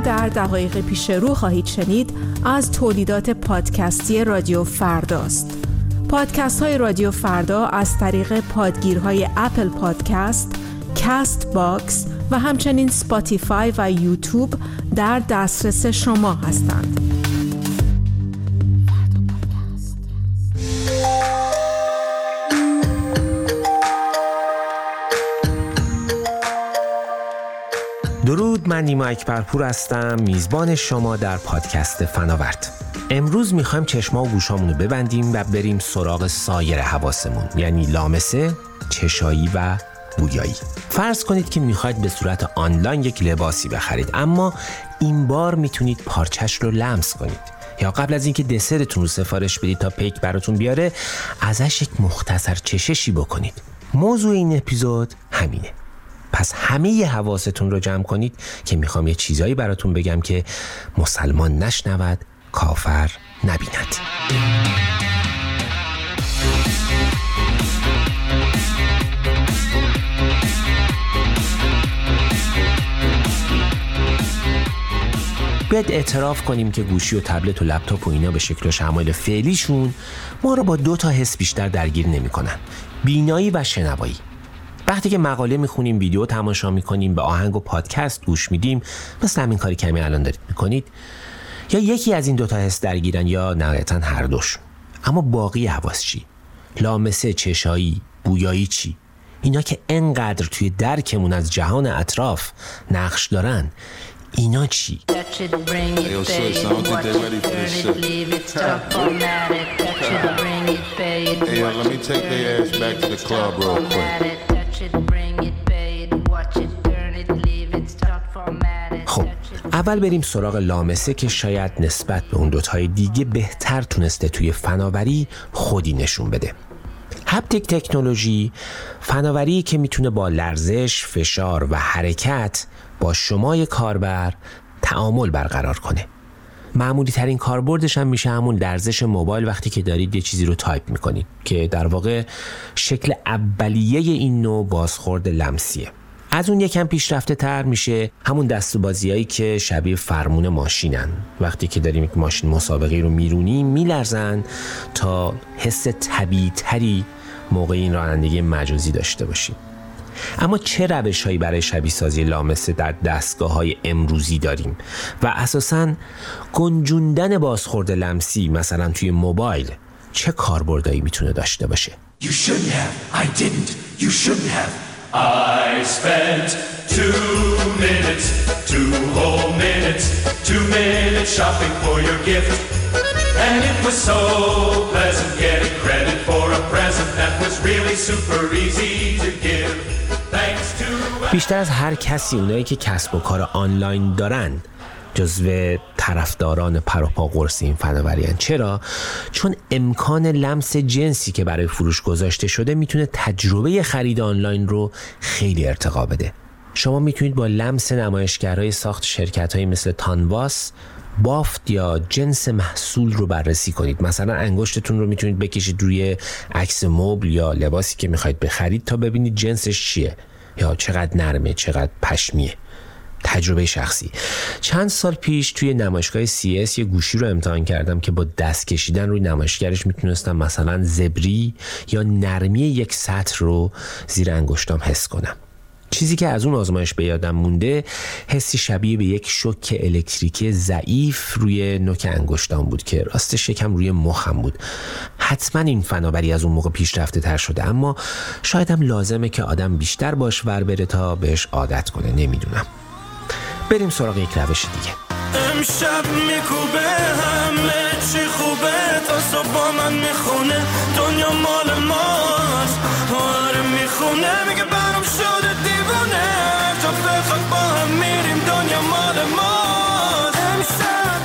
در دقایق پیش رو خواهید شنید از تولیدات پادکستی رادیو فرداست. پادکست های رادیو فردا از طریق پادگیرهای اپل پادکست، کست باکس و همچنین سپاتیفای و یوتیوب در دسترس شما هستند. درود، من نیما اکبرپور هستم، میزبان شما در پادکست فناورد. امروز میخوایم چشما و گوشامونو ببندیم و بریم سراغ سایر حواسمون، یعنی لامسه، چشایی و بویایی. فرض کنید که میخواید به صورت آنلاین یک لباسی بخرید، اما این بار میتونید پارچش رو لمس کنید، یا قبل از اینکه دسرتون رو سفارش بدید تا پیک براتون بیاره ازش یک مختصر چششی بکنید. موضوع این اپیزود همینه. پس همه ی حواستون رو جمع کنید که میخوام یه چیزایی براتون بگم که مسلمان نشنود، کافر نبیند. باید اعتراف کنیم که گوشی و تبلت و لپتاپ و اینا به شکل و شمایل فعلیشون ما رو با 2 حس بیشتر درگیر نمی‌کنن: بینایی و شنوایی. وقتی که مقاله میخونیم، ویدیو تماشا میکنیم، به آهنگ و پادکست گوش میدیم، مثل همین کاری که الان دارید میکنید، یا یکی از این 2 حس درگیرن یا نهایتاً هر دوش. اما باقی حواس چی؟ لامسه، چشایی، بویایی چی؟ اینا که انقدر توی درکمون از جهان اطراف نقش دارن، اینا چی؟ خب اول بریم سراغ لامسه که شاید نسبت به اون 2 دیگه بهتر تونسته توی فناوری خودی نشون بده. هپتیک تکنولوژی فناوری که میتونه با لرزش، فشار و حرکت با شمای کاربر تعامل برقرار کنه. معمولی ترین کاربردش هم میشه همون لرزش موبایل وقتی که دارید یه چیزی رو تایپ میکنید، که در واقع شکل اولیه این نوع بازخورد لمسیه. از اون یکم پیشرفته تر میشه همون دسته‌بازیایی که شبیه فرمون ماشینن. وقتی که داریم یک ماشین مسابقه رو میرونیم میلرزن تا حس طبیعی تری موقع این رانندگی مجازی داشته باشیم. اما چه روش‌هایی برای شبیه سازی لامسه در دستگاه‌های امروزی داریم و اساساً گنجوندن بازخورد لمسی مثلا توی موبایل چه کاربردایی میتونه داشته باشه؟ You shouldn't have, I didn't, you shouldn't have. I spent 2 minutes, 2 whole minutes, 2 minutes shopping for your gift. And it was so pleasant getting credit for a present that was really super easy to give. Thanks to... بیشتر از هر کسی اونایی که کسب و کار آنلاین دارن جزو طرفداران پروپا قرص این فناوری‌ان. چرا؟ چون امکان لمس جنسی که برای فروش گذاشته شده میتونه تجربه خرید آنلاین رو خیلی ارتقا بده. شما میتونید با لمس نمایشگرهای ساخت شرکت‌هایی مثل تانواس بافت یا جنس محصول رو بررسی کنید. مثلا انگشتتون رو میتونید بکشید روی عکس مبل یا لباسی که میخواید بخرید تا ببینید جنسش چیه، یا چقدر نرمه، چقدر پشمیه. تجربه شخصی. چند سال پیش توی نمایشگاه CS یه گوشی رو امتحان کردم که با دست کشیدن روی نمایشگرش میتونستم مثلا زبری یا نرمی یک سطر رو زیر انگشتام حس کنم. چیزی که از اون آزمایش به یادم مونده حسی شبیه به یک شوک الکتریکی ضعیف روی نوک انگشتام بود که راستش یکم روی مخم بود. حتما این فناوری از اون موقع پیشرفته تر شده، اما شاید هم لازمه که آدم بیشتر باش ور بره تا بهش عادت کنه، نمیدونم. بریم سراغ یک روش دیگه. امشب میکوبه همه چی خوبه، تا صبح با من میخونه دنیا مال ماست. آره میخونه میگه برام شده دیوونه، تا بخواد با هم میریم دنیا مال ماست. امشب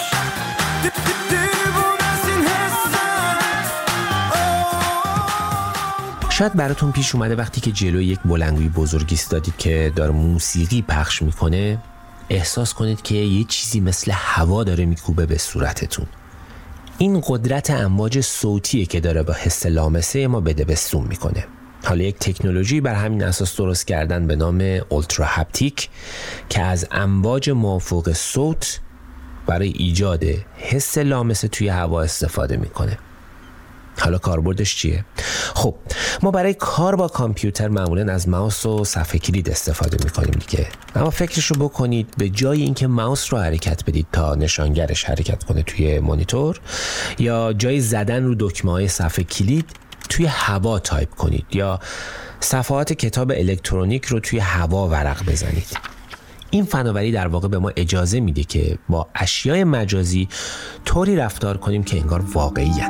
دیوونه از این حسن. شاید براتون پیش اومده وقتی که جلوی یک بلندگوی بزرگ ایستادید که داره موسیقی پخش میکنه احساس کنید که یه چیزی مثل هوا داره میکوبه به صورتتون. این قدرت امواج صوتیه که داره با حس لامسه ما بده بستون میکنه. حالا یک تکنولوژی بر همین اساس درست کردن به نام اولترا هپتیک که از امواج مافوق صوت برای ایجاد حس لامسه توی هوا استفاده میکنه. حالا کاربردش چیه؟ خب ما برای کار با کامپیوتر معمولا از ماوس و صفحه کلید استفاده میکنیم دیگه، اما فکرشو بکنید به جای اینکه ماوس رو حرکت بدید تا نشانگرش حرکت کنه توی مانیتور، یا جای زدن رو دکمه‌های صفحه کلید توی هوا تایپ کنید، یا صفحات کتاب الکترونیک رو توی هوا ورق بزنید. این فناوری در واقع به ما اجازه میده که با اشیاء مجازی طوری رفتار کنیم که انگار واقعیه.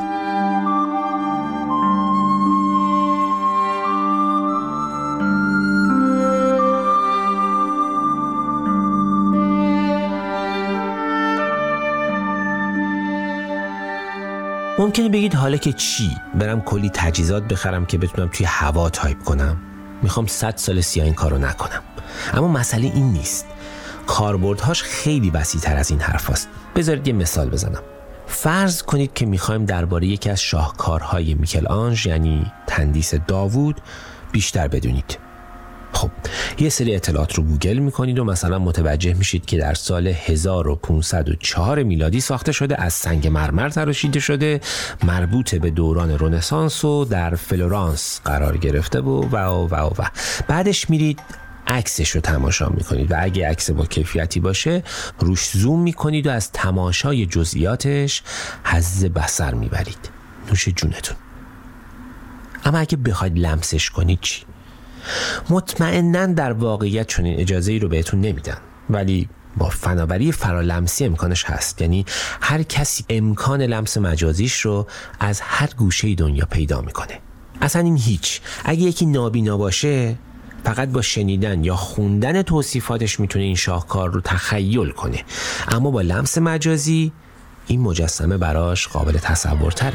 ممکنه بگید حالا که چی؟ برم کلی تجهیزات بخرم که بتونم توی هوا تایپ کنم؟ میخوام 100 سال سیاه این کارو نکنم. اما مسئله این نیست. کاربردهاش خیلی وسیع‌تر از این حرف هست. بذارید یه مثال بزنم. فرض کنید که میخوایم درباره یکی از شاهکارهای میکل آنژ یعنی تندیس داوود بیشتر بدونید. خب یه سری اطلاعات رو گوگل میکنید و مثلا متوجه میشید که در سال 1504 میلادی ساخته شده، از سنگ مرمر تراشیده شده، مربوط به دوران رنسانس و در فلورانس قرار گرفته و بعدش میرید عکسش رو تماشا میکنید و اگه عکس با کیفیتی باشه روش زوم میکنید و از تماشای جزئیاتش حظ بصر میبرید. نوش جونتون. اما اگه بخواید لمسش کنید چی؟ مطمئناً در واقعیت چنین اجازه‌ای رو بهتون نمیدن، ولی با فناوری فرالمسی امکانش هست. یعنی هر کسی امکان لمس مجازیش رو از هر گوشه دنیا پیدا میکنه. اصلا این هیچ. اگه یکی نابینا باشه فقط با شنیدن یا خوندن توصیفاتش میتونه این شاهکار رو تخیل کنه، اما با لمس مجازی این مجسمه براش قابل تصور تره.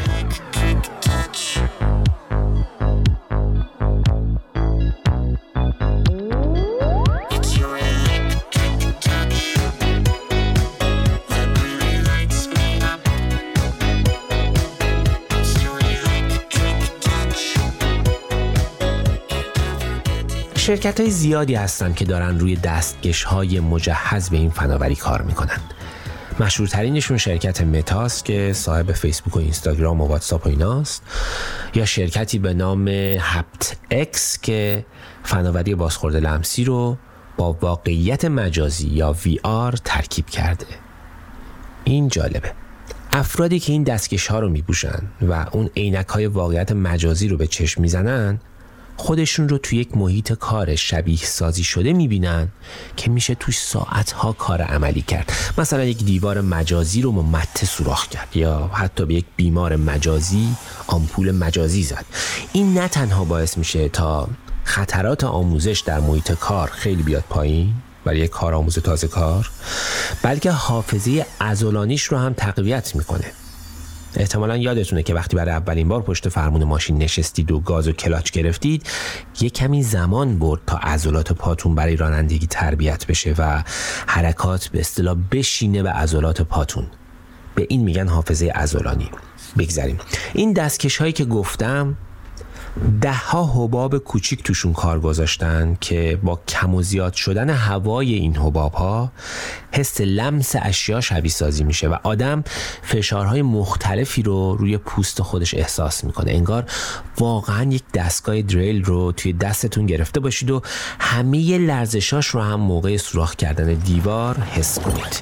شرکت‌های زیادی هستن که دارن روی دستکش‌های مجهز به این فناوری کار میکنن. مشهورترینشون شرکت متاست که صاحب فیسبوک و اینستاگرام و واتساپ و ایناست، یا شرکتی به نام هپت اکس که فناوری بازخورد لمسی رو با واقعیت مجازی یا VR ترکیب کرده. این جالبه. افرادی که این دستکش‌ها رو میپوشن و اون عینک‌های واقعیت مجازی رو به چشم میزنن خودشون رو توی یک محیط کار شبیه سازی شده میبینن که میشه توی ساعتها کار عملی کرد. مثلا یک دیوار مجازی رو با مته سوراخ کرد، یا حتی به یک بیمار مجازی آمپول مجازی زد. این نه تنها باعث میشه تا خطرات آموزش در محیط کار خیلی بیاد پایین برای یک کارآموز تازه کار، بلکه حافظه عضلانیش رو هم تقویت میکنه. احتمالاً یادتونه که وقتی برای اولین بار پشت فرمون ماشین نشستید و گاز و کلاچ گرفتید، یک کمی زمان برد تا عضلات پاتون برای رانندگی تربیت بشه و حرکات به اصطلاح بشینه به عضلات پاتون. به این میگن حافظه عضلانی. بگذاریم. این دستکش هایی که گفتم 10 حباب کوچیک توشون کار گذاشتن که با کم و زیاد شدن هوای این حباب ها حس لمس اشیا شبیه سازی میشه و آدم فشارهای مختلفی رو روی پوست خودش احساس میکنه. انگار واقعا یک دستگاه دریل رو توی دستتون گرفته باشید و همه لرزشاش رو هم موقع سوراخ کردن دیوار حس کنید.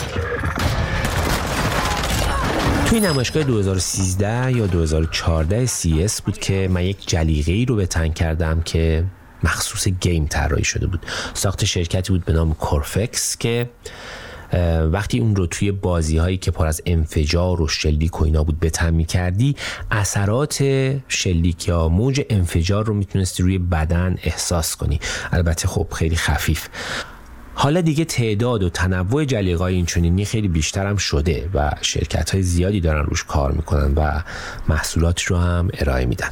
توی نمایشگاه 2013 یا 2014 CES بود که من یک جلیقه‌ای رو به تن کردم که مخصوص گیم طراحی شده بود. ساخت شرکتی بود به نام کورفکس که وقتی اون رو توی بازی‌هایی که پر از انفجار و شلیک و اینا بود به تن می‌کردی، اثرات شلیک یا موج انفجار رو میتونستی روی بدن احساس کنی. البته خب خیلی خفیف. حالا دیگه تعداد و تنوع جلیقه‌های اینچنینی خیلی بیشتر هم شده و شرکت‌های زیادی دارن روش کار میکنن و محصولات رو هم ارائه میدن.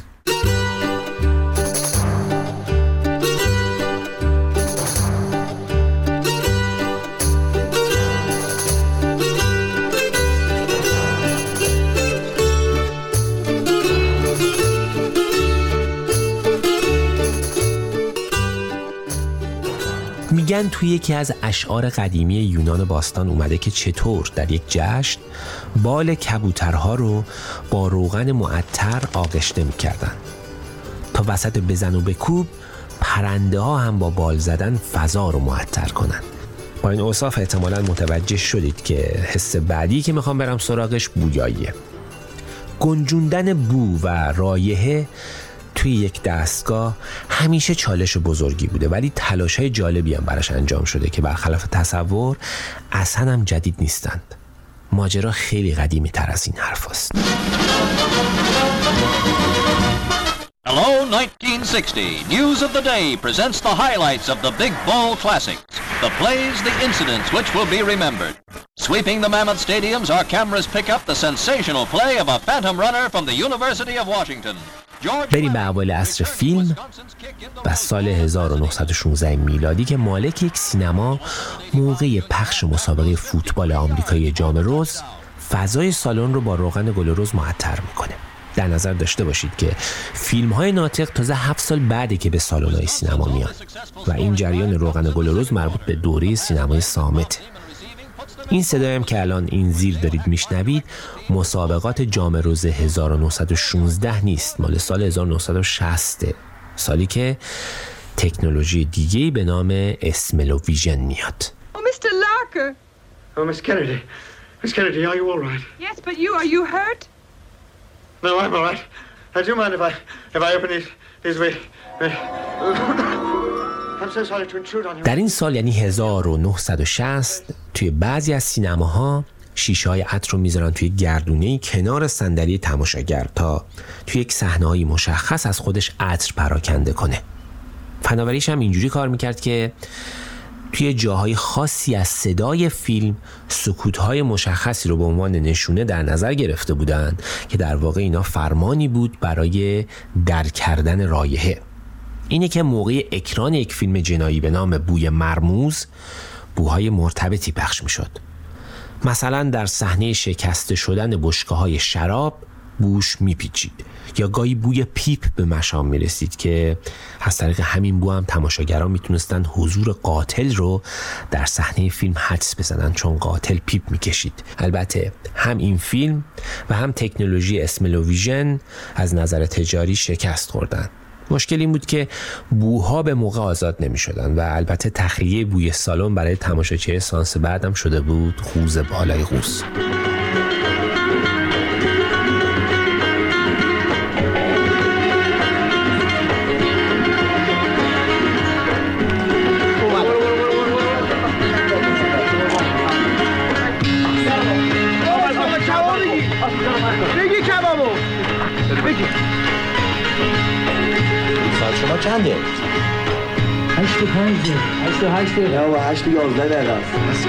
میگن توی یکی از اشعار قدیمی یونان باستان اومده که چطور در یک جشن بال کبوترها رو با روغن معطر آغشته میکردن تا وسط بزن و بکوب پرنده ها هم با بال زدن فضا رو معطر کنن. با این اوصاف احتمالاً متوجه شدید که حس بعدی که میخوام برم سراغش بویاییه. گنجوندن بو و رایحه توی یک دستگاه همیشه چالش بزرگی بوده، ولی تلاش‌های جالبی هم براش انجام شده که برخلاف تصور اصلا هم جدید نیستند. ماجرا خیلی قدیمی تر از این حرف است. Hello 1960. News of the Day presents the highlights of the Big Ball Classics. The plays, the incidents which will be remembered. Sweeping the mammoth stadiums, our cameras pick up the sensational play of a phantom runner from the University of Washington. بریم به اول عصر فیلم و سال 1916 میلادی که مالک یک سینما موقع پخش مسابقه فوتبال آمریکایی جام رز فضای سالن رو با روغن گل رز معطر میکنه. در نظر داشته باشید که فیلم‌های ناطق تازه 7 سال بعده که به سالن‌های سینما میان و این جریان روغن گل رز مربوط به دوره سینمای صامت. این صدایم که الان این زیر دارید میشنوید مسابقات جام رز 1916 نیست، مال سال 1960، سالی که تکنولوژی دیگه‌ای به نام اسملوویژن میاد. Oh, Mr. Larker. Oh, Miss Kennedy. Miss Kennedy, are you all right? Yes, but are you hurt? No, I'm all right. Do you mind if I open these I'm so sorry to intrude on you. در این سال یعنی 1960 توی بعضی از سینماها شیشه‌های عطر رو میذارن توی گردونه‌ای کنار صندلی تماشاگر تا توی یک صحنه‌های مشخص از خودش عطر پراکنده کنه. فناوریش هم اینجوری کار میکرد که توی جاهای خاصی از صدای فیلم سکوت‌های مشخصی رو به عنوان نشونه در نظر گرفته بودند که در واقع اینا فرمانی بود برای درک کردن رایحه. اینه که موقع اکران یک فیلم جنایی به نام بوی مرموز بوهای مرتبطی پخش میشد. مثلا در صحنه شکسته شدن بشکه‌های شراب بوش میپیچید یا گاهی بوی پیپ به مشام میرسید که از طریق همین بو هم تماشاگران میتونستن حضور قاتل رو در صحنه فیلم حدس بزنن چون قاتل پیپ میکشید. البته هم این فیلم و هم تکنولوژی اسملوویژن از نظر تجاری شکست خوردن. مشکل این بود که بوها به موقع آزاد نمی شدن و البته تخلیه بوی سالن برای تماشاچی سانس بعدم شده بود خوز بالای قوس. بگی کبابو بگی ساعت شما چنده؟ 8:05 نه و 8:11 دقیقه است.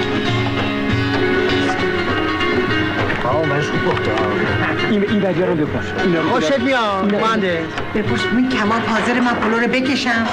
منش خوب بخته این بدی رو بپرس. خوشت میاد منده بپرس این کباب حاضر من پلو رو بکشم.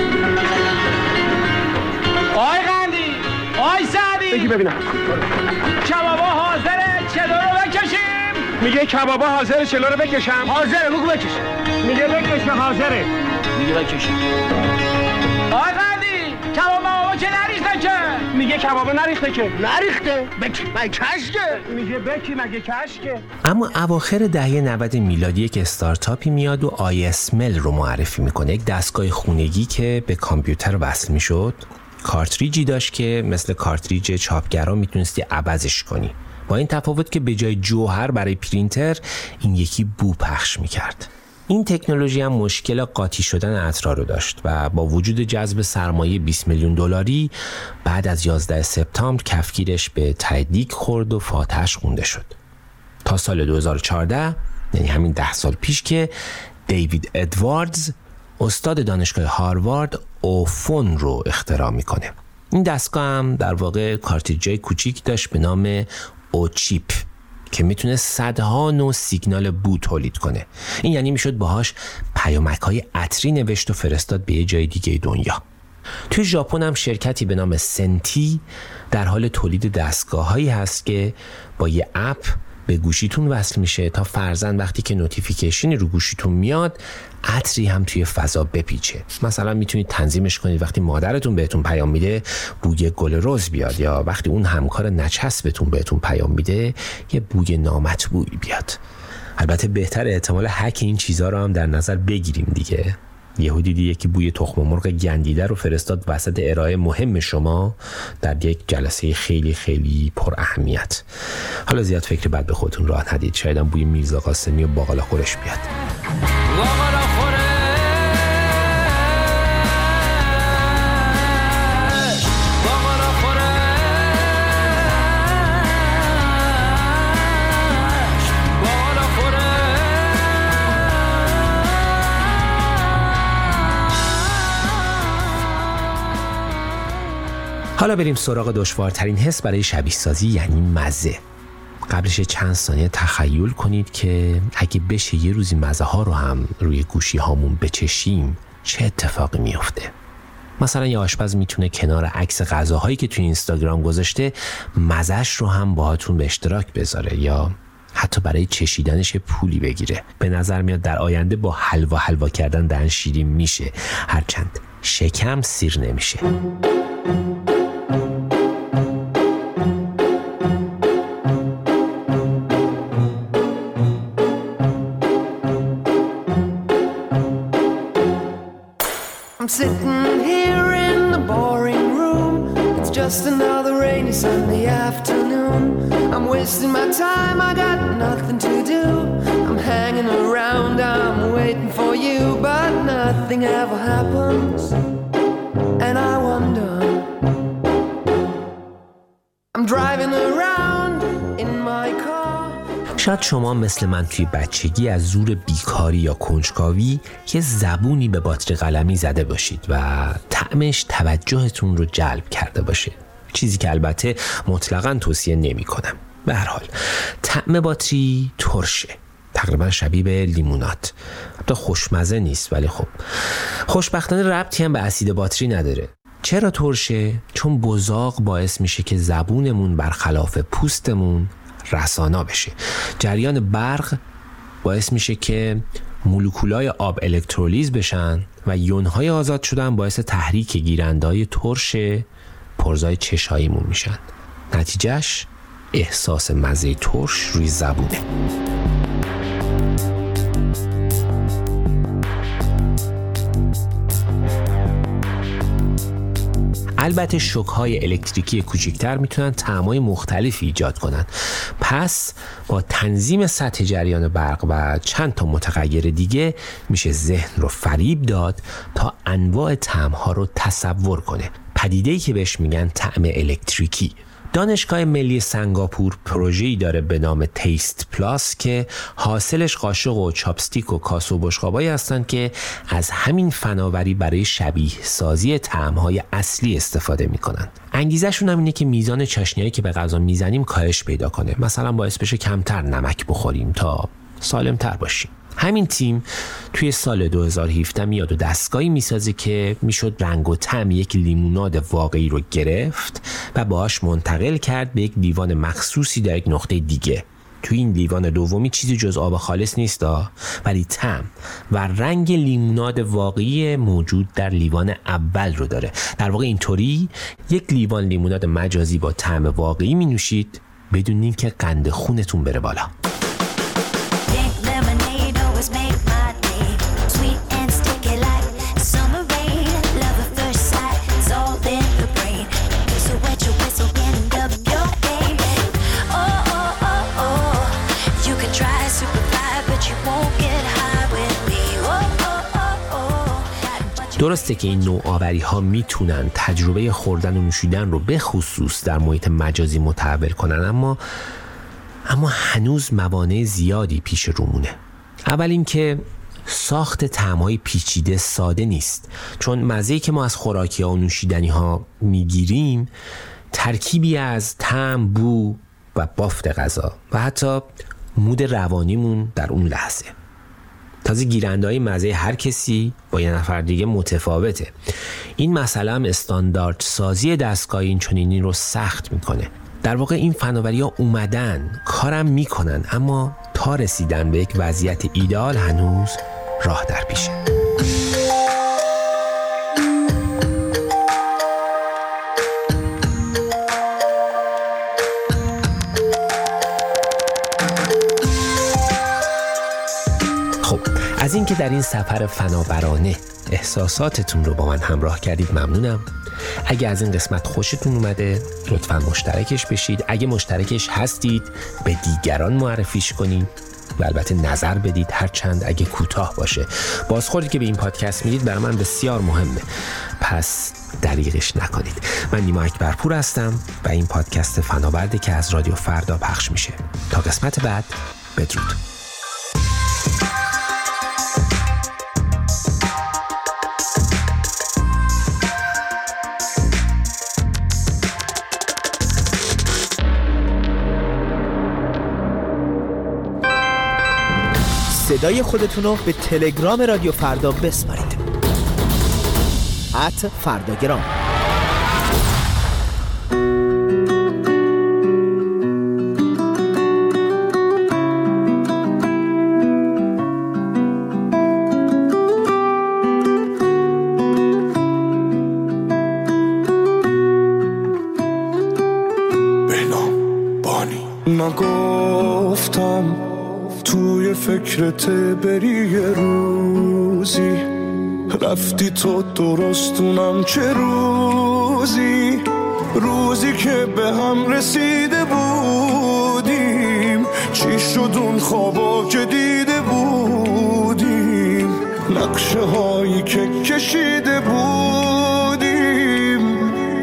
آی قندی آی سعدی بگی ببینم کبابا حاضره چلو رو بکشیم. میگه کبابا حاضره چلو رو بکشم. حاضره بگو بکش. میگه بکش حاضره. میگه بکشید. آی قندی کبابا که نریخته که. میگه کبابا نریخته که. نریخته بکی مگه کشکه. میگه بکی مگه کشکه. اما اواخر دهه 90 میلادی که استارتاپی میاد و آیسمل رو معرفی میکنه، یک دستگاه خونگی که به کامپیوتر وصل میشد، کارتریجی داشت که مثل کارتریج چاپگرا میتونستی عوضش کنی، با این تفاوت که به جای جوهر برای پرینتر این یکی بو پخش میکرد. این تکنولوژی هم مشکل قاطی شدن عطرها رو داشت و با وجود جذب سرمایه 20 میلیون دلاری بعد از 11 سپتامبر کفگیرش به تهدید خورد و فاتحش خونده شد تا سال 2014، یعنی همین 10 سال پیش، که دیوید ادواردز استاد دانشگاه هاروارد اوفون رو اختراع میکنه. این دستگاه هم در واقع کارتریجای کوچیک داشت به نام اوچیپ که میتونه صدها نوع سیگنال بو تولید کنه. این یعنی میشد باهاش پیامک‌های عطری نوشت و فرستاد به یه جای دیگه دنیا. توی ژاپن هم شرکتی به نام سنتی در حال تولید دستگاه‌هایی هست که با یه اپ به گوشیتون وصل میشه تا فرضاً وقتی که نوتیفیکیشنی رو گوشیتون میاد عطری هم توی فضا بپیچه. مثلا میتونید تنظیمش کنید وقتی مادرتون بهتون پیام میده بوی گل رز بیاد، یا وقتی اون همکار نچسبتون بهتون پیام میده یه بوی نامطبوعی بیاد. البته بهتر احتمال هک این چیزها رو هم در نظر بگیریم دیگه. یهو دیدی یکی بوی تخم مرغ گندیده رو فرستاد وسط ارائه مهم شما در یک جلسه خیلی خیلی پر اهمیت. حالا زیاد فکر بد به خودتون راه ندید، شاید هم بوی میرزا قاسمی و باقلا خورش بیاد. حالا بریم سراغ دشوارترین حس برای شبیه سازی، یعنی مزه. قبلش چند ثانیه تخیل کنید که اگه بشه یه روزی مزه ها رو هم روی گوشی هامون بچشیم چه اتفاقی میفته. مثلا یه آشپز میتونه کنار عکس غذاهایی که توی اینستاگرام گذاشته مزهش رو هم باهاتون به اشتراک بذاره، یا حتی برای چشیدنش پولی بگیره. به نظر میاد در آینده با حلوا کردن دهن شیرین میشه، هرچند شکم سیر نمیشه. I'm sitting here in the boring room. It's just another rainy Sunday afternoon. I'm wasting my time, I got nothing to do. I'm hanging around, I'm waiting for you, but nothing ever happens. And I wonder, I'm driving around in my car. شاید شما مثل من توی بچگی از زور بیکاری یا کنجکاوی یه زبونی به باتری قلمی زده باشید و طعمش توجهتون رو جلب کرده باشه، چیزی که البته مطلقاً توصیه نمی کنم. به هر حال طعم باتری ترشه، تقریبا شبیه به لیموناد. البته خوشمزه نیست، ولی خب خوشبختانه ربطی هم به اسید باتری نداره. چرا ترشه؟ چون بزاق باعث میشه که زبونمون برخلاف پوستمون رسانا بشه. جریان برق باعث میشه که مولکولای آب الکترولیز بشن و یونهای آزاد شدن باعث تحریک گیرندهای ترش پرزای چشاییمون میشن. نتیجهش احساس مزه ترش روی زبونه. البته شوک‌های الکتریکی کوچکتر میتونن طعم‌های مختلفی ایجاد کنن. پس با تنظیم سطح جریان برق و چند تا متغیر دیگه میشه ذهن رو فریب داد تا انواع طعم‌ها رو تصور کنه. پدیده‌ای که بهش میگن طعم الکتریکی. دانشگاه ملی سنگاپور پروژه‌ای داره به نام تیست پلاس که حاصلش قاشق و چاپستیک و کاسه و بشقابایی هستن که از همین فناوری برای شبیه سازی طعم‌های اصلی استفاده میکنن. انگیزشون هم اینه که میزان چاشنیایی که به غذا میزنیم کاهش پیدا کنه. مثلا باعث بشه کمتر نمک بخوریم تا سالمتر باشیم. همین تیم توی سال 2017 میاد و دستگاهی میسازه که میشد رنگ و طعم یک لیموناد واقعی رو گرفت و باهاش منتقل کرد به یک لیوان مخصوصی در یک نقطه دیگه. توی این لیوان دومی چیزی جز آب خالص نیست، ولی طعم و رنگ لیموناد واقعی موجود در لیوان اول رو داره. در واقع اینطوری یک لیوان لیموناد مجازی با طعم واقعی می نوشید بدون اینکه قند خونتون بره بالا. درسته که این نوآوری ها میتونن تجربه خوردن و نوشیدن رو به خصوص در محیط مجازی متحول کنن، اما هنوز موانع زیادی پیش رومونه. اول اینکه ساخت طعم‌های پیچیده ساده نیست، چون مزه‌ای که ما از خوراکی‌ها و نوشیدنی‌ها میگیریم ترکیبی از طعم، بو و بافت غذا و حتی مود روانیمون در اون لحظه. تازه گیرنده‌های مزه هر کسی با یه نفر دیگه متفاوته. این مسئله هم استاندارد سازی دستگاه این چنینی رو سخت میکنه. در واقع این فناوری‌ها اومدن کارم میکنن، اما تا رسیدن به یک وضعیت ایدئال هنوز راه در پیشه. خب از اینکه در این سفر فناورانه احساساتتون رو با من همراه کردید ممنونم. اگه از این قسمت خوشتون اومده لطفاً مشترکش بشید. اگه مشترکش هستید به دیگران معرفیش کنید و البته نظر بدید، هرچند اگه کوتاه باشه. بازخوردی که به این پادکست میدید برای من بسیار مهمه، پس دریغش نکنید. من نیما اکبرپور هستم و این پادکست فناورده که از رادیو فردا پخش میشه. تا قسمت بعد، بدرود. صدای خودتون رو به تلگرام رادیو فردا بسپارید. @فرداگرام. بنام بانی نگفتم توی فکرت بری یه روزی، رفتی تو درستونم چه روزی، روزی که به هم رسیده بودیم، چی شد اون خوابا که دیده بودیم، نقشه هایی که کشیده بودیم.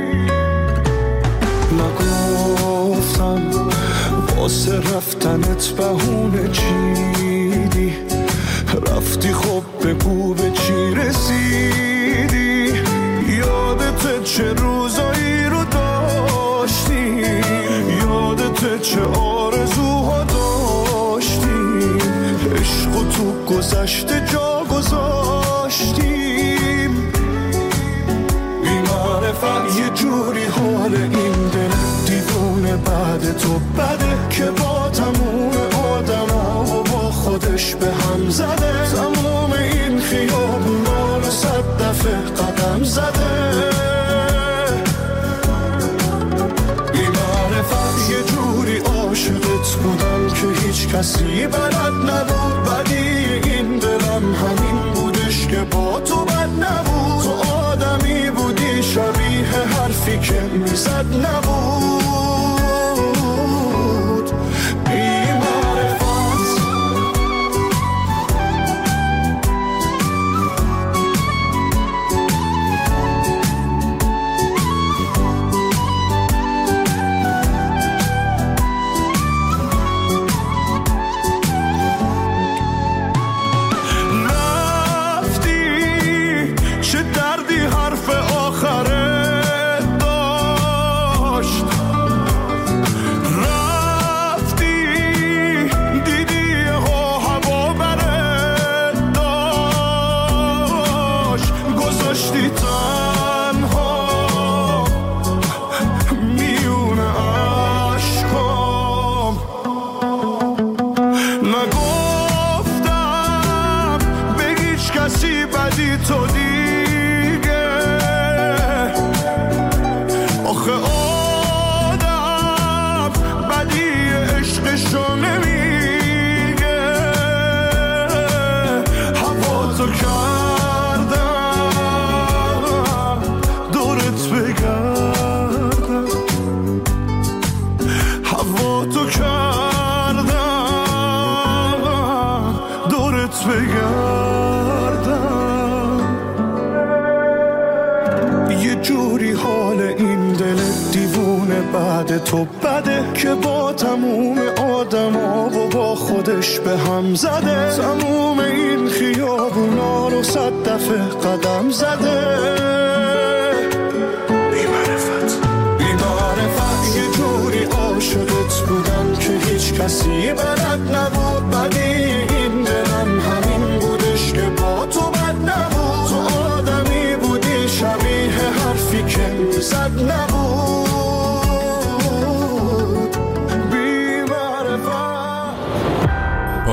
نگفتم واسه رفتنت بهونه چیدی، رفتی خب بگو به چی رسیدی، یادت چه روزایی رو داشتی، یادت چه آرزوها داشتیم، عشق تو گذشته جا گذاشتیم. بی معرفت یه جوری حال این دل دیوونه بعد تو بده، که با تموم آدم ها و با خودش به هم زده، تموم این خیابونا رو 100 دفعه قدم زده. بی معرفت یه جوری عاشقت بودم که هیچ کسی بلد نبود، بدی این دلم همین بودش که با تو بد نبود، تو آدمی بودی شبیه حرفی که میزد نبود. تو بده که با تموم آدم ها و با خودش به هم زده، تموم این خیابونا رو 100 دفعه قدم زده. بی معرفت یه جوری عاشقت بودم که هیچ کسی بلد نبود، بدی این دلم همین بودش که با تو بد نبود، تو آدمی بودی شبیه حرفی که میزد نبود.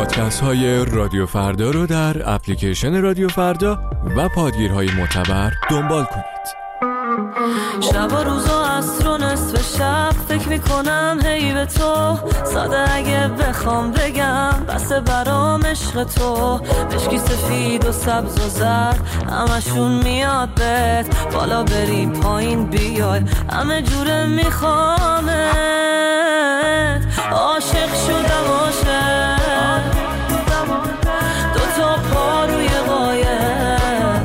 پادکست های رادیو فردا رو در اپلیکیشن رادیو فردا و پادگیرهای معتبر دنبال کنید. شب و روزا عصر و نصف شب فکر میکنم هی به تو، ساده اگه بخوام بگم بس برام عشق تو. مشکی سفید و سبز و زرد همشون میاد بهت، بالا بری پایین بیای همه جوره میخوامت. عاشق شدم عاشق، دوتا پا روی قایق،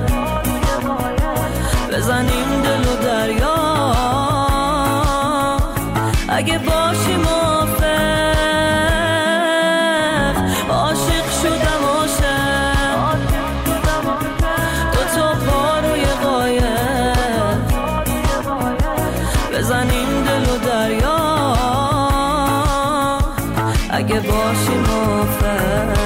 بزنیم دل و دریا اگه باشی موافق. عاشق شدم عاشق، دوتا پا روی قایق، بزنیم دل و دریا اگه باشی موافق.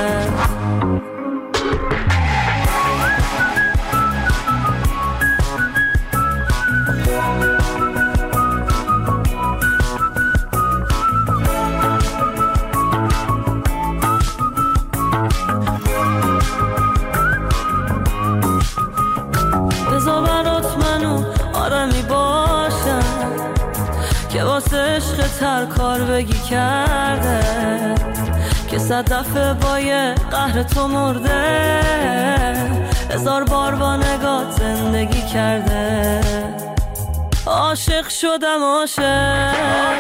بذار برات منو آرمی باشم که واسه عشق تر کار بگی کرده، که 100 دفعه با یه قهر تو مرده، 1000 بار با نگات زندگی کرده. عاشق شدم عاشق،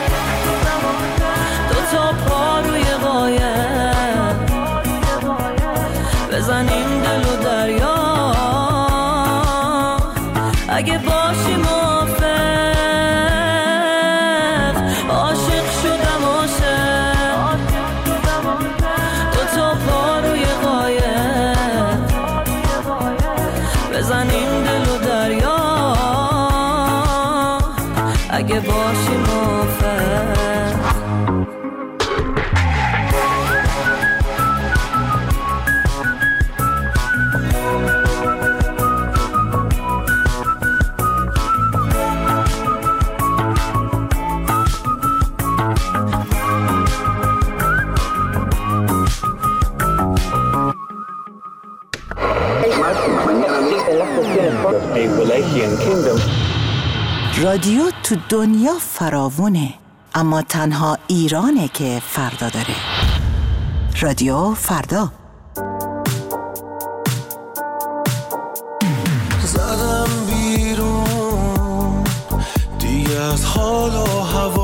دوتا پا روی قایق، بزنیم دل و دریا اگه باشی موافق. عاشق شدم عاشق، دوتا پا روی قایق، بزنیم دل و دریا اگه باشی موافق. رادیو تو دنیا فراوونه، اما تنها ایرانه که فردا داره. رادیو فردا. زدم بیرون دیگه از حال و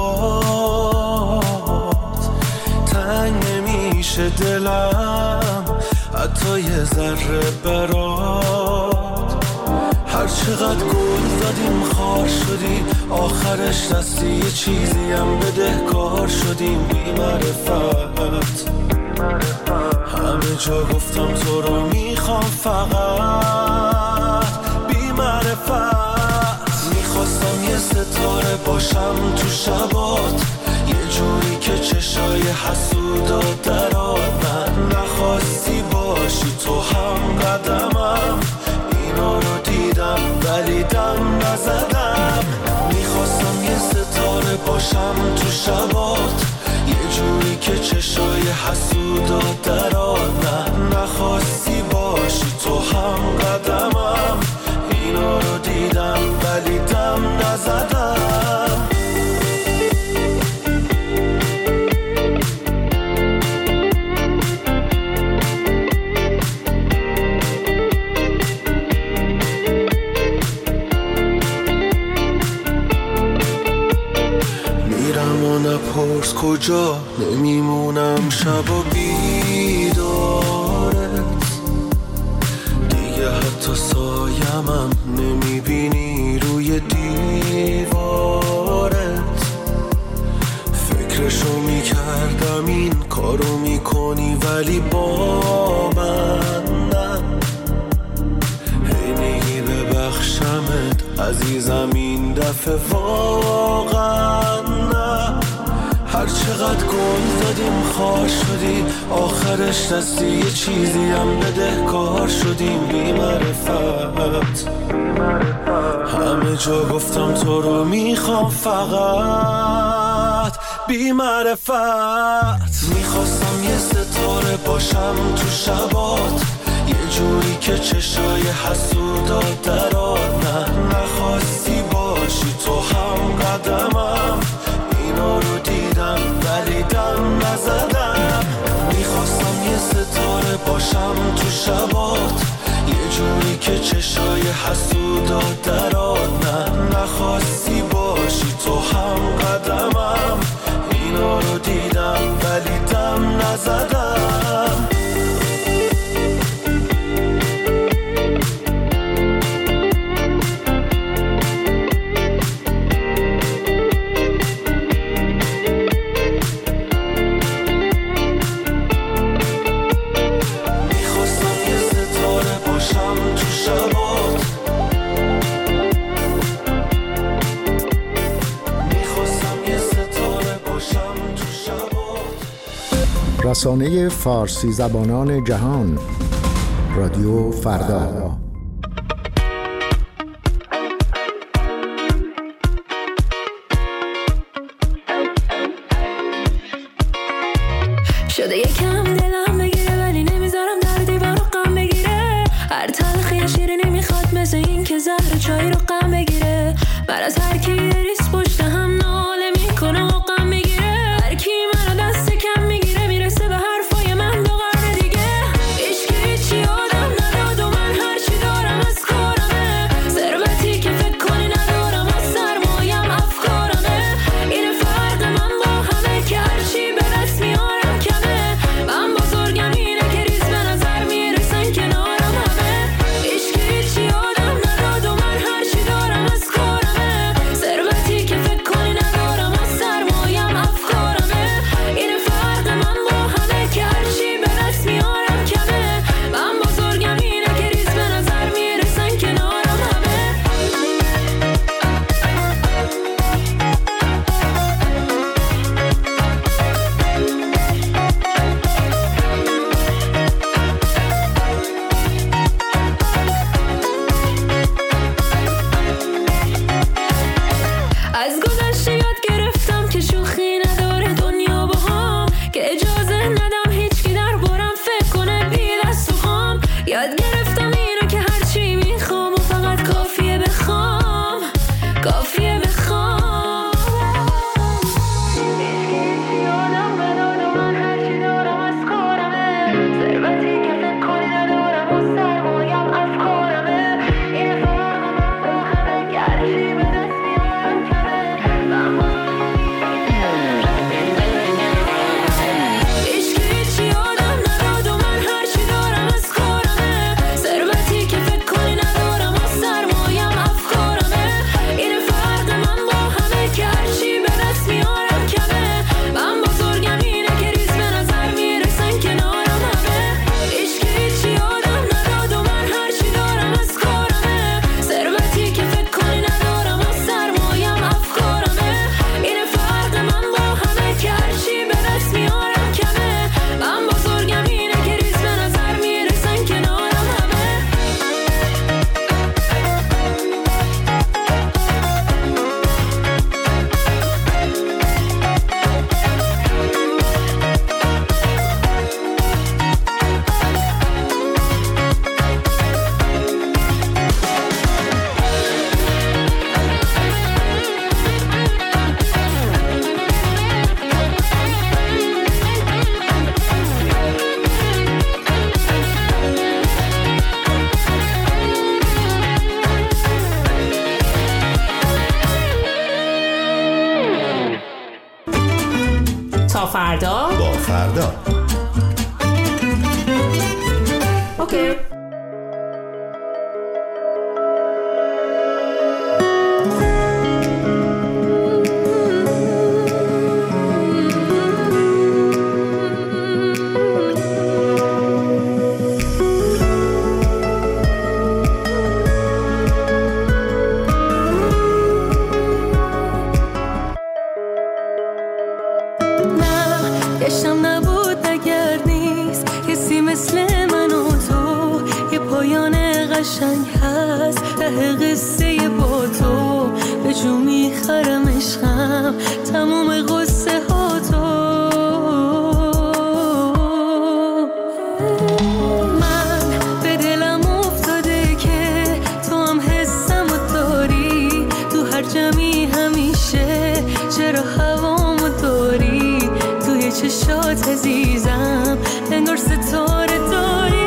هوات، تنگ نمیشه دلم حتی یه ذره برات. هر چقدر گل دادیم خار شدی، آخرش دستی یه چیزی هم بدهکار شدیم. بی معرفت همه جا گفتم تو رو میخوام، فقط بی معرفت. میخواستم یه ستاره باشم تو شبات، یه جوری که چشای حسودا درات. نخواستی باشی تو هم قدمم، اینا رو دیدم ولی دم نزدم. میخواستم یه ستاره باشم تو شبات، یه جوری که چشای حسودا درات. نخواستی باشی تو هم قدمم، اینا رو دیدم ولی دم نزدم. نپرس کجا نمیمونم شب و بیدارت، دیگه حتی سایمم نمیبینی روی دیوارت. فکرشو میکردم این کارو میکنی ولی با من نه. هی میگی ببخشمت عزیزم این دفعه واقعا نه. هر چقدر گل دادیم خار شدی، آخرش دستی یه چیزی هم بدهکار شدیم. بی معرفت همه جا گفتم تو رو میخوام، فقط بی معرفت. میخواستم یه ستاره باشم تو شبات، یه جوری که چشای حسودات درات. نه نخواستی باشی تو هم قدمم، اینا رو دیدم ولی دم نزدم. میخواستم یه ستاره باشم تو شبات، یه جوری که چشای حسودات درات. نه نخواستی باشی تو هم قدمم، اینا رو دیدم ولی دم نزدم. رسانه فارسی زبانان جهان، رادیو فردا. شده یکم دلم بگیره ولی نمیذارم در دیوار رو غم بگیره. هر تلخی شیرینی میخواد مثل این که زهر چای رو غم بگیره. من از هر کی ریس پشت هم ناله میکنه و غم میگیره. هر کی منو دست کم میگیره میرسه به حرفای من دو قرن دیگه. هیچی آدم نداد و من هرچی دارم از کارمه. ثروتی که فکر کنی ندارم از سرمایم افکارمه. این فرق من با همه که هرچی به دست میارم کمه. من بزرگم اینه که ریز به نظر میرسن کنارم همه. هیچی آدم نداد و من هرچی دارم از کارمه. ثروتی که فکر کنی ندارم از سرمایم افکارمه. این فرق من با همه که هرچی به دست میارم کمه. من بزرگم اینه که ریز به نظر میرسن کنارم همه. از گذشته یاد گرفتم که شوخی نداره دنیا با هم، که اجازه ندم هیچکی در بارم فکر کنه بی دست و خام. یاد گرفتم اینو که هرچی میخوام و فقط کافیه بخوام، کافیه بخوام. هیچکی آدم نداد و من هرچی دارم از کارمه. ثروتی که فکر کنی ندارم و سرمایم افکارمه. این فرق من با همه که هرچی به دست میارم کمه. من هیچی آدم نداد و من هرچی دارم از کارمه. ثروتی که فکر کنی ندارم و سرمایم افکارمه. این فرق من با همه که هرچی به دست میارم کمه. من بزرگم اینه که ریز به نظر میرسن کنارم همه. هیچی آدم نداد و من هرچی دارم از کارمه. ثروتی که فکر کنی ندارم و سرمایم افکارمه. این فرق من با همه که هرچی به دست میارم کمه. من بزرگم اینه که ریز به نظر میرسن کنارم همه. تا فردا با فردا. اوکی. گشتم نبود نگرد نیست کسی مثل من و تو. یه پایان قشنگ هست ته قصه با تو. به جو میخرم عشقم تموم قصه ها چشمات عزیزم انگار ستاره داری.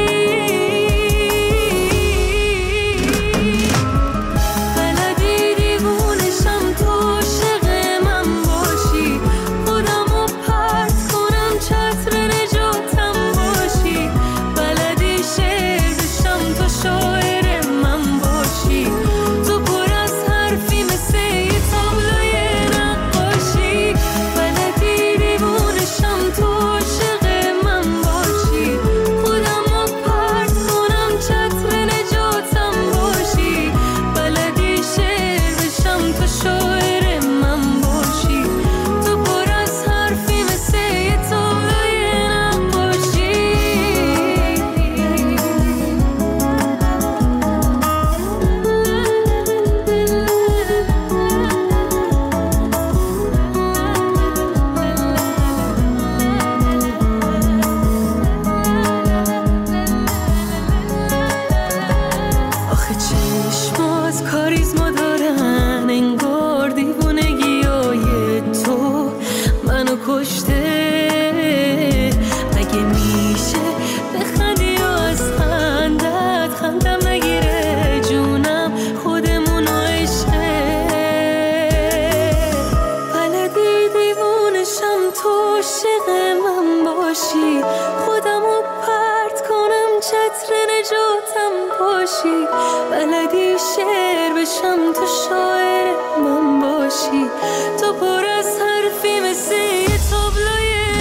بلدی شعر بشم تو شاعر من باشی، تو پر از حرفی مثل یه تابلوی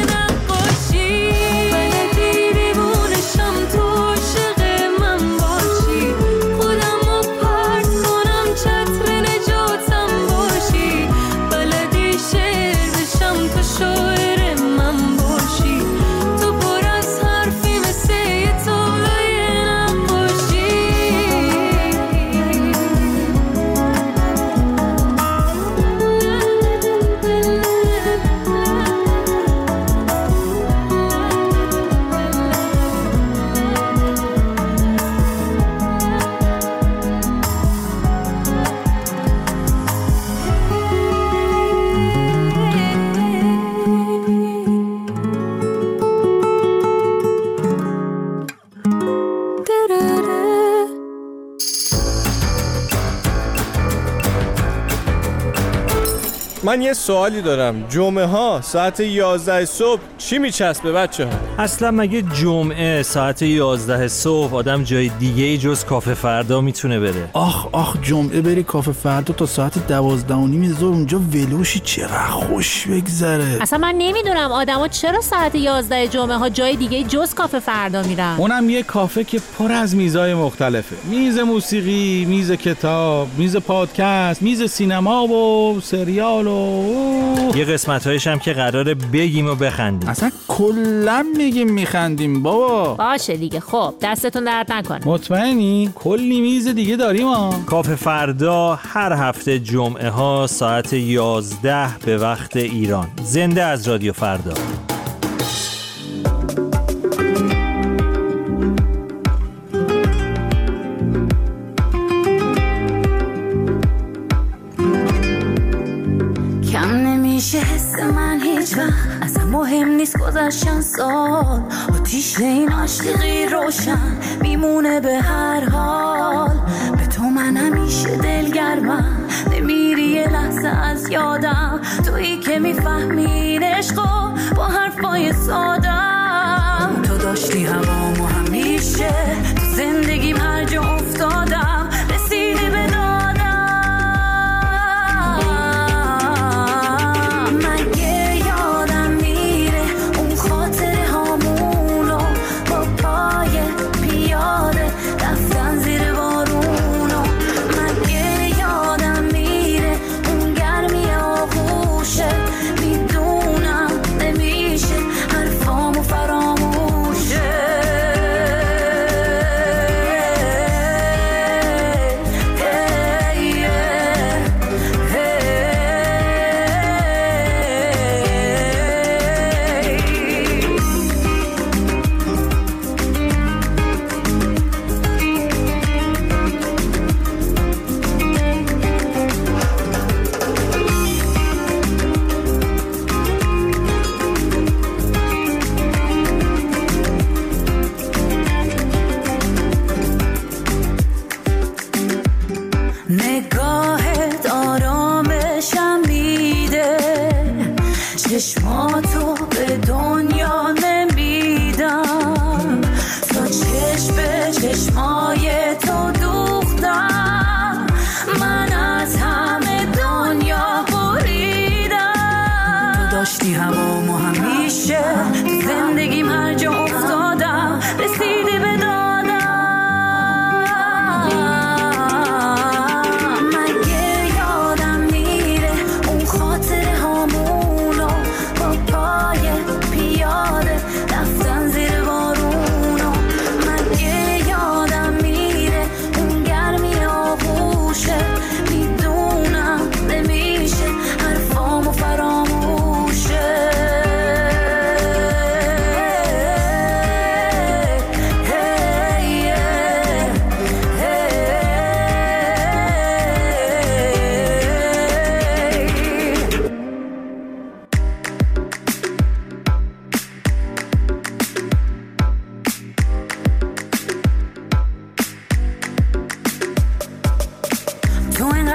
نقاشی. بلدی دیوونشم تو عاشق من باشی، خودمو پرت کنم چتر نجاتم باشی. بلدی شعر بشم تو شاعر من باشی، تو پر از حرفی مثل یه تابلوی من یه سوالی دارم. جمعه ها ساعت 11 صبح چی میچسبه بچه ها؟ اصلا مگه جمعه ساعت 11 صبح آدم جای دیگه جز کافه فردا میتونه بره؟ آخ جمعه بری کافه فردا تا ساعت 12:30 ظهر اونجا ولوشی چقدر خوش بگذره. اصلا من نمیدونم آدما چرا ساعت 11 جمعه ها جای دیگه جز کافه فردا میرن. اونم یه کافه که پر از میزای مختلفه. میز موسیقی، میز کتاب، میز پادکست، میز سینما و سریال و یه قسمت‌هایش هم که قراره بگیم و بخندیم. اصلا کلا میگیم میخندیم بابا. باشه دیگه، خب دستتون درد نکنه. مطمئنی؟ کلی میز دیگه داریم ها. کافه فردا هر هفته جمعه ها ساعت 11 به وقت ایران. زنده از رادیو فردا. حس من هیچ وقت اصلا مهم نیست گذشتن سال، آتیش این عاشقی روشن میمونه به هر حال. به تو من همیشه دلگرمم، نمیری یه لحظه از یادم، تویی که میفهمین عشقو با حرفای سادم. تو داشتی هوامو همیشه تو زندگیم هر جا افتادم، رسیدی به دادم.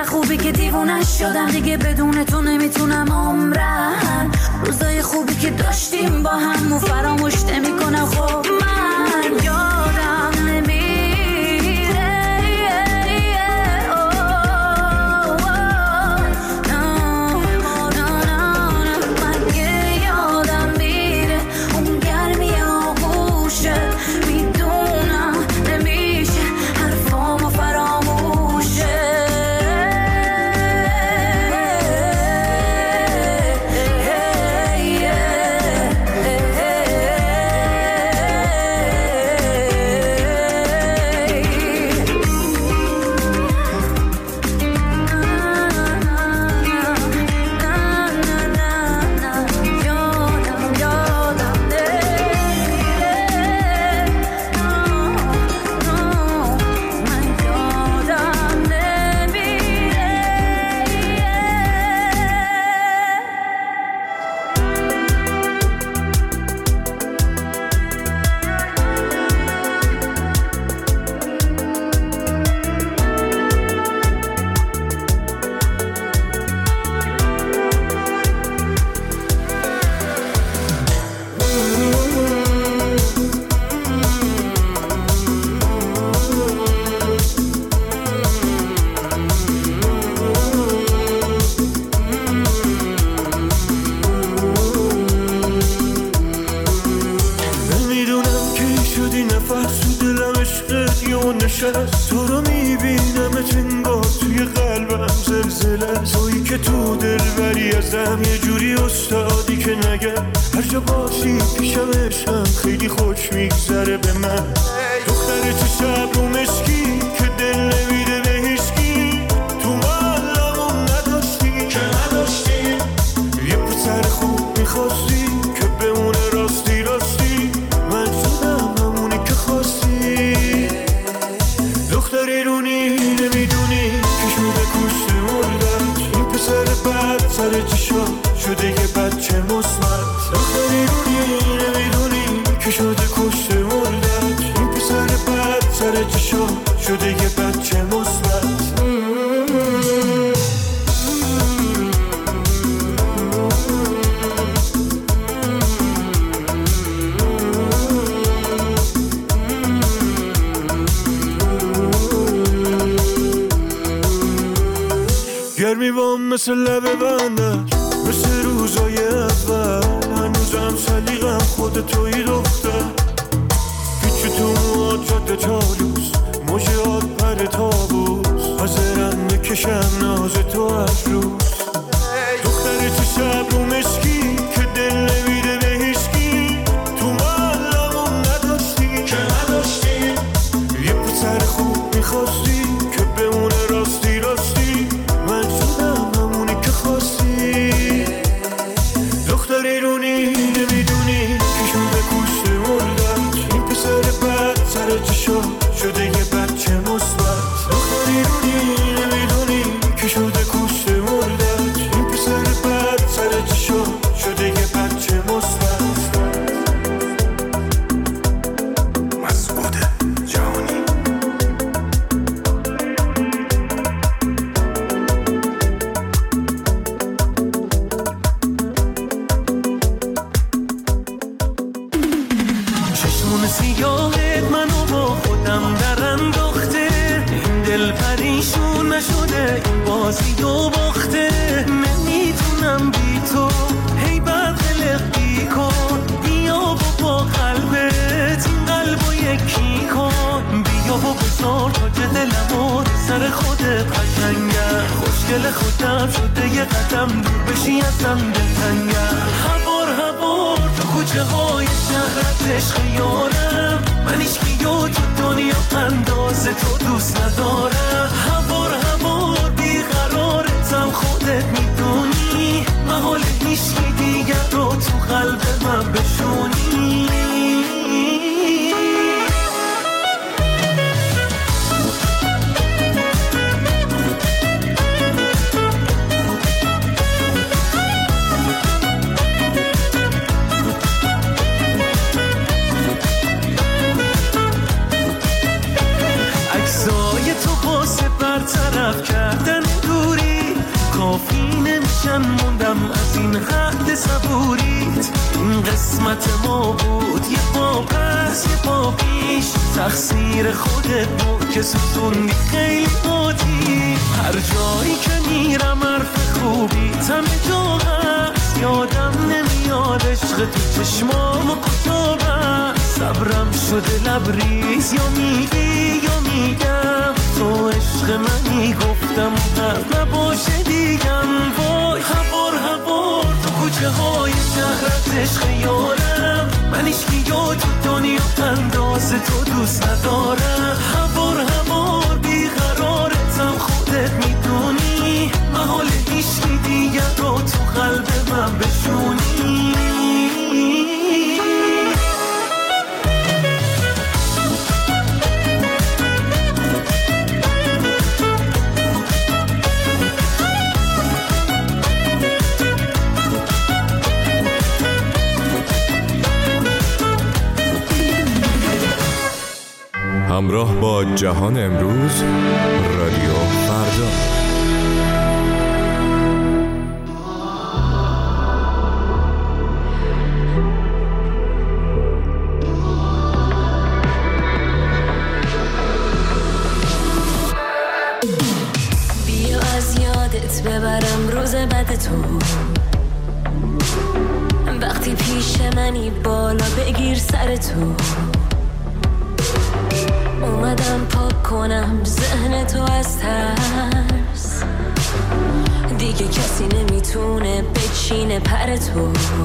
خوبی که دیوونش شدم دیگه بدون تو نمیتونم عمرم. روزای خوبی که داشتیم با هم و فراموش نمیکنم. خب من یادم نمیره تو رو میبینم انگار توی قلبم زلزله، تویی که تو دلبری ازم یه جوری استادی که نگم هر جا باشی پیشم عشقم خیلی خوش میگذره به من. دختر چه شب رو مشکی که دل نمیده به هیچکی، تو محلمون نداشتی که نداشتی یه پسر خوب میخواستی که بمونه راستی راستی، من شدم همونی که خواستی. دختری رونی نمیدونی که شده کشته مردت، این پسر بد سر چشا شده یه بچه مصمت. دختری رونی نمیدونی که شده کشته مردت، این پسر بد سر چشا شده یه بچه مصمت. گرمی بام مثل لب بندش مثل روزای اول، هنوزم سلیقم خود توی دختر. پیچ تو مواد جاده چالوس موجات پر تابوس، حاضرم بکشم ناز تو از روز. دختر تو شب رو مشکی که دل نمیده به هیچکی، تو محلمون نداشتی که نداشتی یه پسر خوب میخواستی که بمونه راستی راستی، من شدم همونی که خواستی. دختری رونی نمیدونی که شده کشته مردت، این پسر بد سر چشا شده یه بچه مثبت. دختری رونی نمیدونی که شده کشته مردت، این پسر بد سر چشا شده یه بچه مثبت. مسعود جهانی سیاهت منو با خودم در انداخته، این دل پریشون نشده این بازی و باخته. نمیتونم بی تو هی بدقلقی کن، بیا با قلبت این قلبو یکی کن، بیا و بزار تا که دلمو سر خودت قشنگه. خوشگل خودم شده یه قدم دور بشی ازم دلتنگه. هوار تو کوچه های شهرت عشق یارم، من ایشکیو تو دنیا انداز تو دوست ندارم. هوار بیقرارتم خودت میدونی، محال هیچکی دیگر رو تو قلب من بشونی. کافی نمیشن، موندم از این حد صبوریت. این قسمت ما بود، یه پا پس یه پا پیش، تقصیر خودت بود که سوزوندی خیلی بودی. هر جایی که میرم حرف خوبی همه جا هست، یادم نمیاد عشق تو چشمام کجا بست. صبرم شده لبریز، یا میگی یا میگم تو عشق منی، گفتم قبل نباشه دیگم. وای هوار هوار تو کوچه های شهرت عشق یارم، من هیچکی تو دنیا انداز تو دوست ندارم. هوار هوار بیقرارتم خودت میدونی، محال هیچکی دیگر رو تو قلب من بشونی. همراه با جهان امروز، رادیو فردا. بیا از یادت ببرم روز بد تو، وقتی پیش منی بالا بگیر سر تو. اومدم پاک کنم ذهن تو از ترس، دیگه کسی نمیتونه بچینه پر تو.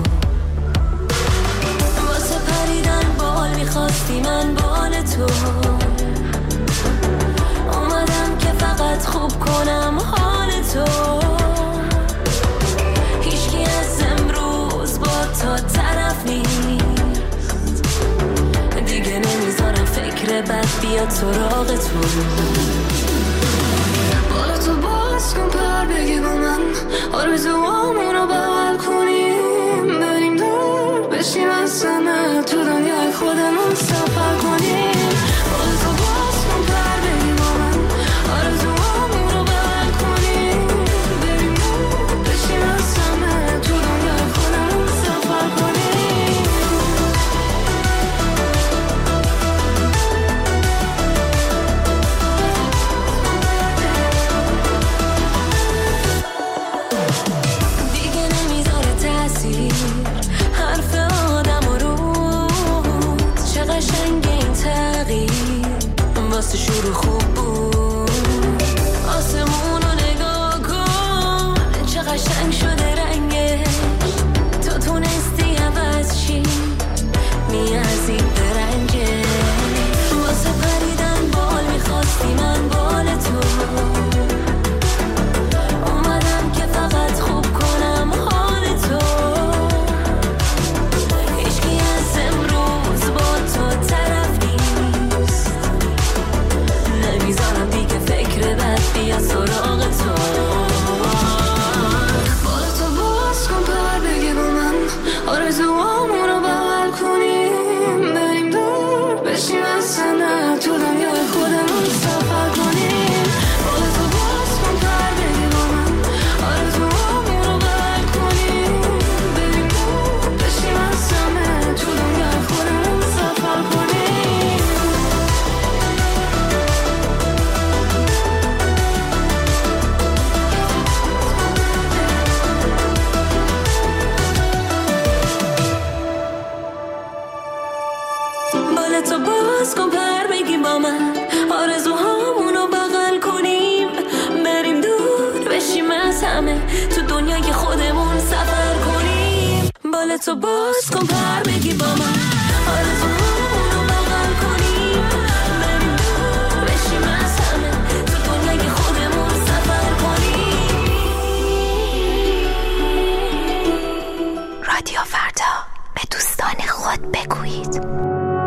واسه پریدن بال میخواستی من بال تو، اومدم که فقط خوب کنم حال تو. هیچکی از امروز با تا طرف نیست، دیگه نمیذارم فکر بد بیاد سراغ تو. بالا تو باز کن پر بگی با من، آرزوامون رو بغل کنیم، بریم دور بشیم از سمه، تو دنیای خودمون سفر کنیم. بالا تو باز کن پر بگی با من، آرزوامون رو بغل کنیم، بریم دور بشیم از سمه، تو دنیای خودمون سفر کنیم. واسه شروع خوب بود، آسمون رو نگاه کن چه قشنگ شده رنگش. تو تونستی عوض چی میازی برنگش، واسه پریدن بال میخواستی من بال تو. اومدم که فقط خوب کنم حال تو. هیچکی از امروز با تو طرف نیست، نمیذارم دیگه فکر بد بیاد سراغ تو. بالا تو باز کن پر بگی با من، آرزوامون رو بغل کنیم، بریم دور بشیم از سنه، تو دنیای خودمون سفر کنیم. بالا تو باز کن پر بگی با من، آرزوامون رو بغل کنیم، بریم دور بشیم از سنه، تو دنیای خودمون سفر کنیم. بالا تو باز کن پر بگی با من، آرزوهامونو بغل کنیم، بریم دور بشیم از همه، تو دنیای خودمون سفر کنیم. بالا تو باز کن پر بگی با من، آرزوهامونو بغل کنیم، بریم دور بشیم از همه، تو دنیای خودمون سفر کنیم. رادیو فردا، به دوستان خود بگویید.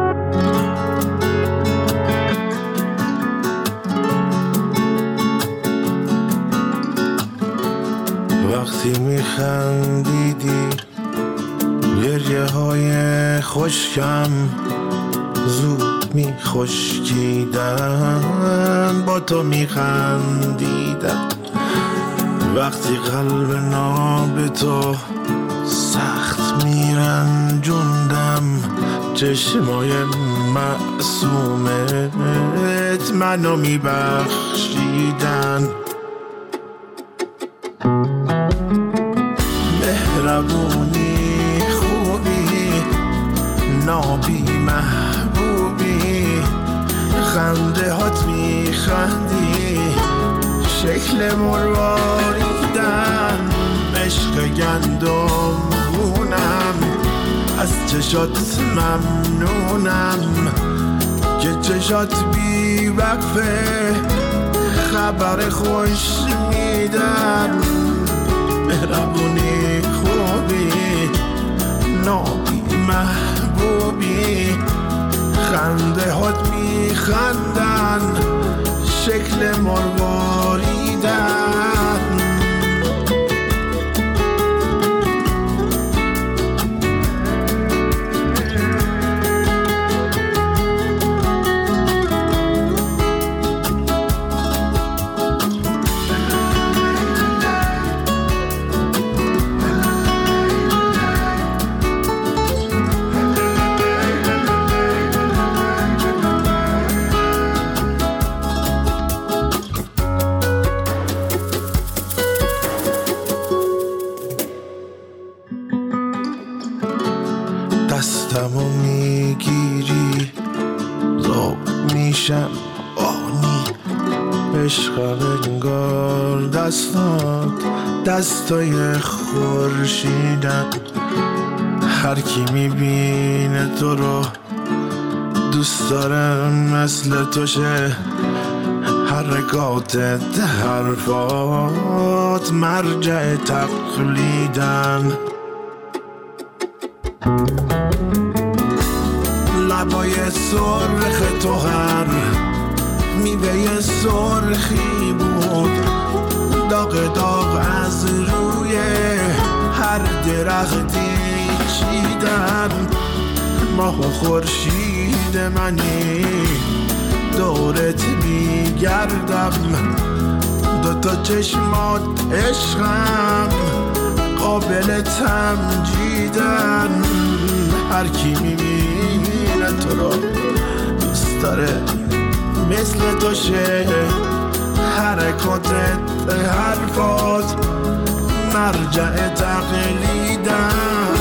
وقتی میخندیدی گریه های خشکم زود میخشکیدن، با تو میخندیدم وقتی قلب ناب تو سخت میرنجوندم، چشمای معصومت منو میبخشیدن. مهربونی خوبی نابی محبوبی، خنده هات میخندی شکل مرواریدن، عشق گندم گونم از چشات ممنونم که چشات بی وقفه خبر خوش میدن. مهربونی خوبی نابی محبوبی، خنده هات میخندن شکل مرواریدن. دستمو میگیری زوب میشم آنی، عشق انگار دستات دستای خورشیدن. هر کی میبینه تو رو دوست داره مثل تو شه، حرکاتت حرفات مرجع تقلیدن. لبای سرخ تو هر میوه سرخی بود، داغ داغ از روی هر درختی چیدن. ماه و خورشید منی دورت میگردم، دوتا چشمات عشقم قابل تمجیدن. هر کی میبینه تو رو دوست داره مثل تو شه، حرکاتت حرفات مرجع تقلیدن.